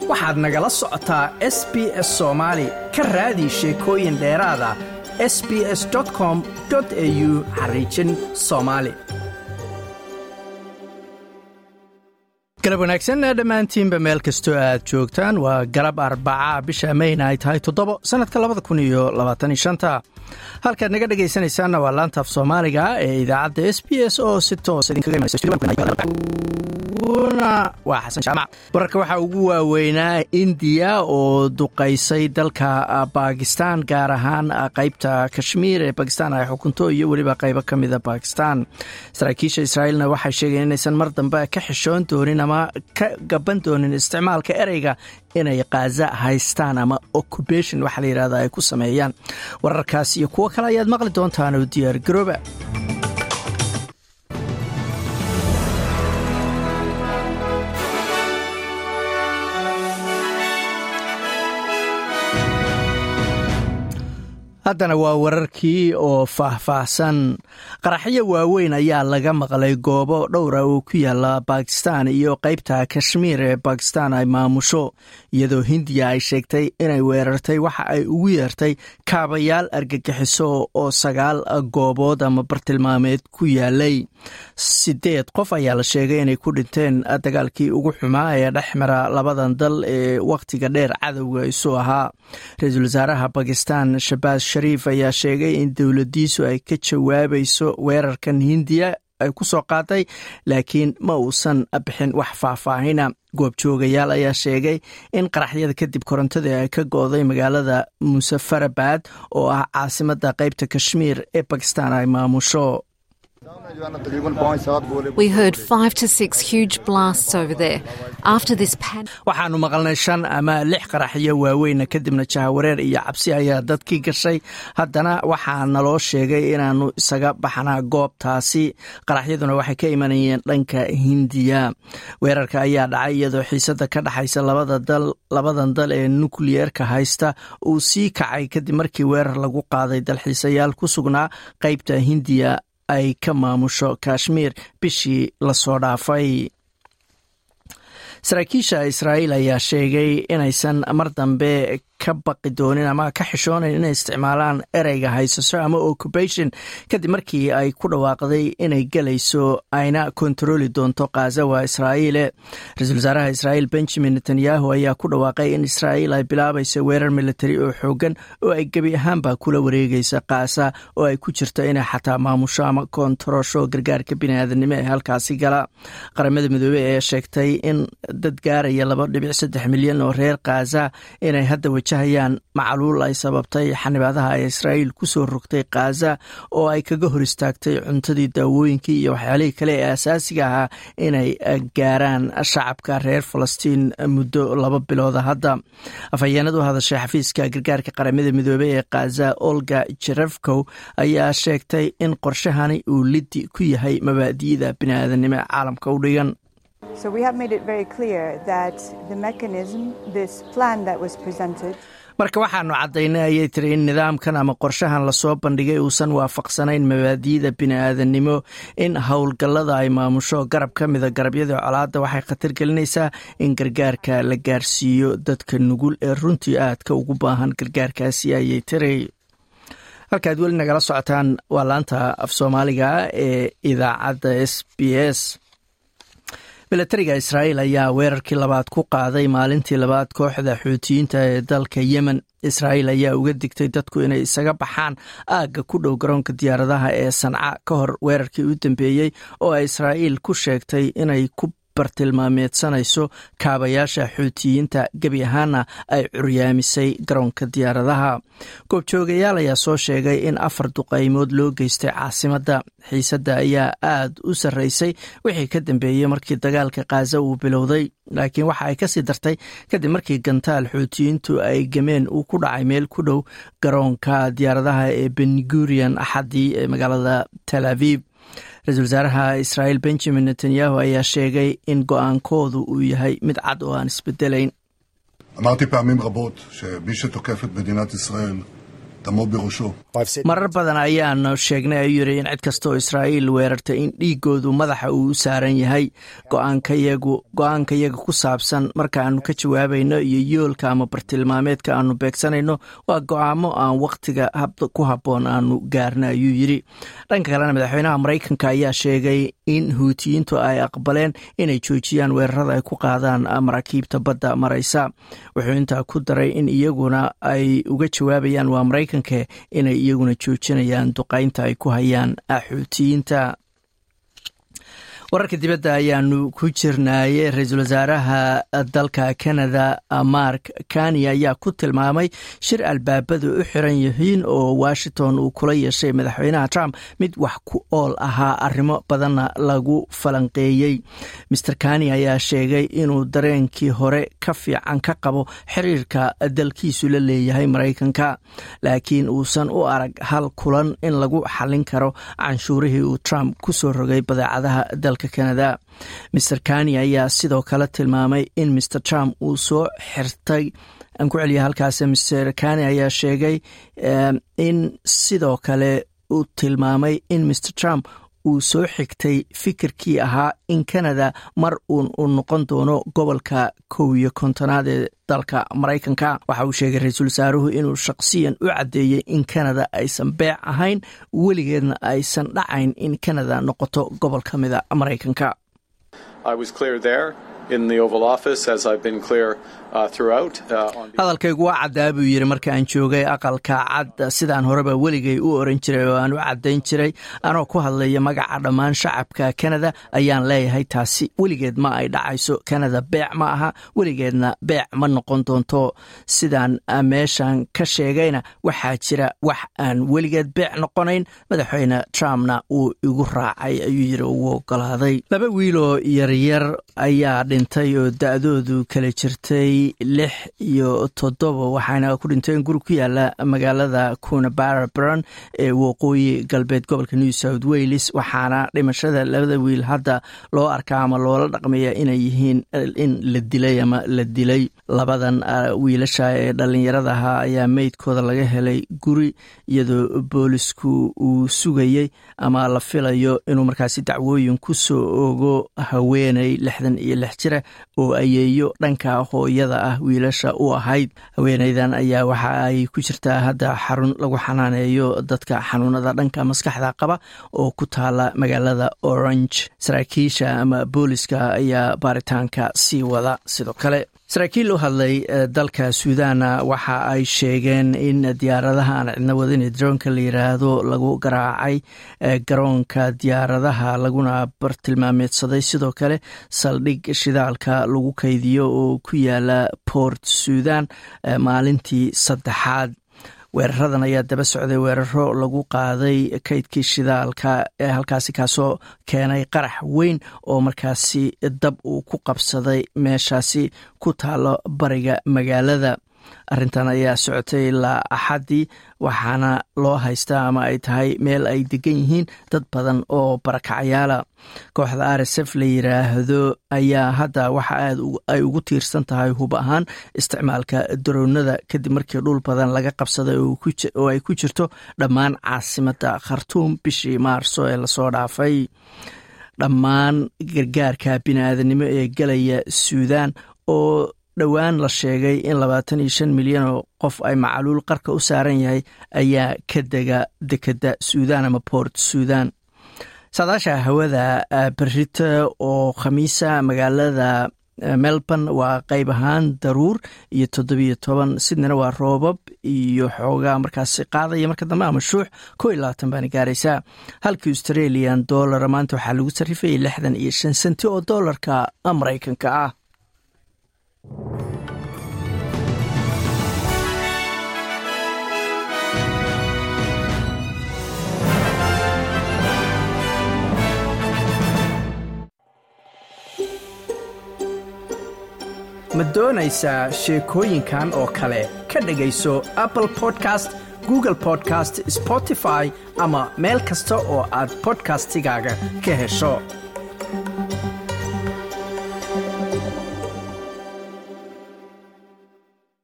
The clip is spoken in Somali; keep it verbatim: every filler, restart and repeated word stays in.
waxaad nagala socotaa S B S Soomaali ka raadi sheekooyin dheeraada s b s dot com dot a u xariijin Soomaali. galab wanaagsan dhammaantiinba meel kastoo aad joogtaan waa galab arbaca bisha mayna ay tahay toddobo sanadka labada kun iyo labaatan iyo shanta halkaad naga dhegaysanaysaanna waa laanta af soomaaliga ee idaacadda S B S oo si toos idinkaga imanaysa waa xasan jaamac. wararka waxaa ugu waaweynaa indiya oo duqaysay dalka bakistan gaar ahaan qaybta kashmiir ee bakistan ay xukunto iyo weliba qaybo ka mida bakistan. saraakiisha israa'iilna waxay sheegeen inaysan mar dambe ka xishoon doonin ama ka gaban doonin isticmaalka ereyga inay Gaza haystaan ama occupation waxa la yiraahdo ay ku sameeyaan. wararkaas iyo kuwa kale ayaad maqli doontaan oo diyaar garooba. haddana waa wararkii oo faahfaahsan. qaraxyo waaweyn ayaa laga maqlay goobo dhowra oo ku yaala bakistan iyo qaybta kashmiir ee bakistan ay maamusho, iyadoo hindiya ay sheegtay inay weerartay waxa ay ugu yeertay kaabayaal argagixiso oo sagaal goobood ama bartilmaameed ku yaalay. sideed qof ayaa la sheegay inay ku dhinteen dagaalkii ugu xumaa ee dhexmara labadan dal ee wakhtiga dheer cadowga isu ahaa. ra-iisul wasaaraha bakistan Shahbaz Sharif ayaa sheegay in dowladiisu ay ka jawaabayso weerarkan hindiya ay ku soo qaaday, laakiin ma uusan bixin wax faahfaahina. goobjoogayaal ayaa sheegay in qaraxyada kadib korontadii ay ka go'day magaalada Muzaffarabad oo ah caasimadda qaybta kashmiir ee bakistan ay maamusho. We heard five to six huge blasts over there. After this pan waxaanu maqalnay shan ama lix qaraxyo waaweyn kadibna jahawareer iyo cabsi ayaa dadkii gashay. haddana waxaa naloo sheegay inaanu isaga baxnaa goobtaasi. qaraxyaduna waxay ka imanayeen dhanka hindiya. weerarka ayaa dhacay iyadoo xiisada ka dhaxaysa labada dal labadan dal ee nukliyeerka haysta uu sii kacay kadib markii weerar lagu qaaday dalxiisayaal ku sugnaa qaybta hindiya ay ka maamusho kashmiir bishii la soo dhaafay. saraakiisha Israa'iil ayaa sheegay inaysan mar dambe ka baqi doonin ama ka xishoonayn inay isticmaalaan ereyga haysaso ama occupation kadib markii ay ku dhawaaqday inay galayso ayna kontrooli doonto Gaza waa Israa'iil. ra-iisul wasaaraha Israa'iil Benjamin Netanyahu ayaa ku dhawaaqay in Israa'iil ay bilaabayso weerar military oo xoogan oo ay gebi ahaanba kula wareegaysa Gaza oo ay ku jirto inay xataa maamusho ama kontroosho gargaarka bini'aadanimo ee halkaasi gala. qaramada midoobay ee sheegtay in dad gaaraya laba dhibic saddex milyan oo reer Gaza inay hadda wajahayaan macluul ay sababtay xanibaadaha ay Israa'iil ku soo rogtay Gaza oo ay kaga hor istaagtay cuntadii, daawooyinkii iyo waxyaalihii kale ee asaasiga ahaa inay gaaraan shacabka reer Falastiin muddo laba bilooda hadda. afhayeenadu hadashay xafiiska gargaarka qaramada midoobay ee Gaza Olga Cherevko ayaa sheegtay in qorshahani uu lidi ku yahay mabaadi'da bini'aadanimo caalamka u dhigan. So we have made it very clear that the mechanism, this plan that was presented marka waxaanu cadaynay ayay tiri in nidaamkan ama qorshahan la soo bandhigay uusan waafaqsanayn mabaadi'da bini'aadanimo. in howlgallada ay maamusho garab ka mida garabyada colaadda waxay khatar gelinaysaa in gargaarka la gaarsiiyo dadka nugul ee runtii aadka ugu baahan gargaarkaasi ayay tiri. halkaad weli nagala socotaan waa laanta af soomaaliga ee idaacadda S B S. milatariga Israa'iil ayaa weerarkii labaad ku qaaday maalintii labaad kooxda xuutiyiinta ee dalka Yemen. Israa'iil ayaa uga digtay dadku inay isaga baxaan aagga ku dhow garoonka diyaaradaha ee Sanca ka hor weerarkii u dambeeyey oo ay Israa'iil ku sheegtay inay ku bartilmaameedsanayso kaabayaasha xuutiyiinta gebi ahaana ay curyaamisay garoonka diyaaradaha. goobjoogayaal ayaa soo sheegay in afar duqaymood loo geystay caasimadda. xiisadda ayaa aad u sarraysay wixii ka dambeeyey markii dagaalka Gaza uu bilowday, laakiin waxa ay kasii dartay kadib markii gantaal xuutiyiintu ay gameen uu ku dhacay meel ku dhow garoonka diyaaradaha ee Ben Gurion axadii ee magaalada Tel Aviv. ra-iisul wasaaraha Israa'iil Benjamin Netanyahu ayaa sheegay in go'aankoodu uu yahay mid cad oo aan isbedelayn. אמרתי פעמים רבות שמי שתוקף את מדינת ישראל marar badan ayaanu sheegnay ayuu yidhi in cid kasta oo israa'iil weerartay in dhiigoodu madaxa uu u saaran yahay go-aankayagu go-aankayaga ku saabsan marka aanu ka jawaabayno iyo yoolka ama bartilmaameedka aanu beegsanayno waa go-aamo aan wakhtiga ku habboon aanu gaarna ayuu yidhi. dhanka kalena madaxweynaha maraykanka ayaa sheegay in huutiyiintu ay aqbaleen inay joojiyaan weerarada ay ku qaadaan maraakiibta badda maraysa. wuxuu intaa ku daray in iyaguna ay uga jawaabayaan waa maraykanka inay iyaguna joojinayaan duqaynta ay ku hayaan xuutiyiinta. wararka dibadda ayaanu ku jirnaayey. ra-iisul wasaaraha dalka Canada Mark Carney ayaa ku tilmaamay shir albaabadu u xiran yihiin oo Washington uu kula yeeshay madaxweynaha Trump mid wax ku ool ahaa arrimo badanna lagu falanqeeyey. mister Carney ayaa sheegay inuu dareenkii hore ka fiican ka qabo xiriirka dalkiisu la leeyahay Maraykanka, laakiin uusan u arag hal kulan in lagu xallin karo canshuurihii uu Trump ku soo rogay badeecadaha dalka Canada. mister Carney ayaa sidoo kale tilmaamay in mister Trump uu soo xirtay aan ku celiya halkaas. mister Carney ayaa sheegay in sidoo kale uu tilmaamay in mister Trump uu soo xigtay fikirkii ahaa in Canada mar uun uu noqon doono gobolka kow iyo kontonaad ee dalka Maraykanka. waxa uu sheegay ra-iisul wasaaruhu inuu shaqsiyan u caddeeyey in Canada aysan beec ahayn, weligeedna aysan dhacayn in Canada noqoto gobol ka mida Maraykanka. I was clear there in the Oval Office, as I've been clear uh, throughout. Uh, hadalkaygu waa caddaa buu yidhi marka aan joogay aqalka cad, sidaan horeba weligay u oran jiray oo aan u caddayn jiray anoo ku hadlaya magaca dhammaan shacabka Canada ayaan leeyahay taasi weligeed ma ay dhacayso. Canada beec ma aha, weligeedna beec ma noqon doonto. sidaan meeshan ka sheegayna waxaa jira wax aan weligeed beec noqonayn. madaxweyne Trumpna uu igu raacay ayuu yidhi, ugu ogolaaday. laba wiiloo yaryar ayaa dhintay oo da-doodu kala jirtay lix iyo toddoba, waxaana ku dhinteen guri ku yaala magaalada Coonabarabran ee waqooyi galbeed gobolka New South Wales. waxaana dhimashada labada wiil hadda loo arkaa ama loola dhaqmaya inay yihiin in la dilay ama la dilay. labadan wiilasha ee dhalinyarada ahaa ayaa meydkooda laga helay guri, iyadoo boolisku uu sugayey ama la filayo inuu markaasi dacwooyin ku soo ogo haweeney lixdan iyo lix jira oo ayeeyo dhanka hooyada ah wiilasha u ahayd. haweeneydan ayaa waxa ay ku jirtaa hadda xarun lagu xanaaneeyo dadka xanuunada dhanka maskaxda qaba oo ku taala magaalada Orange. saraakiisha ama booliska ayaa baaritaanka sii wada. sidoo kale saraakiil u hadlay dalka Suudaan waxa ay sheegeen in diyaaradaha aan cidna wadin droonka la yiraahdo lagu garaacay garoonka diyaaradaha laguna bartilmaameedsaday sidoo kale saldhig shidaalka lagu kaydiyo oo ku yaala Port Sudan maalintii saddexaad. weeraradan ayaa daba socday weeraro lagu qaaday kaydkii shidaalka ee halkaasi kaasoo keenay qarax weyn oo markaasi dab uu ku qabsaday meeshaasi ku taalo bariga magaalada. arrintan ayaa socotay ilaa axaddii, waxaana loo haystaa ama ay tahay meel ay degan yihiin dad badan oo barakacyaala. kooxda R S F la yiraahdo ayaa hadda waxa aad ay ugu tiirsan tahay hub ahaan isticmaalka daroonada kadib markii dhul badan laga qabsaday oo ay ku jirto dhammaan caasimadda Khartoum bishii Maarso ee lasoo dhaafay. dhammaan gargaarka bini'aadanimo ee galaya Suudaan oo dhowaan la sheegay in labaatan iyo shan milyan oo qof ay macaluul qarka u saaran yahay ayaa ka dega dekada Suudaan ama Port Sudan. saadaasha hawada berrito oo khamiisa magaalada Melbourne waa qayb ahaan daruur iyo toddobiyo toban. Sydneyna waa roobab iyo xoogaa markaasi qaadaya marka dambe ama shuux kow iyo labaatan baana gaaraysaa. halkii Australian dollar maanta waxaa lagu sarrifayay lixdan iyo shan senti oo doolarka Maraykanka ah. ma doonaysaa sheekooyinkan oo kale ka dhegayso Apple Podcast, Google Podcast, Spotify ama meel kasta oo aad podcastigaaga ka hesho.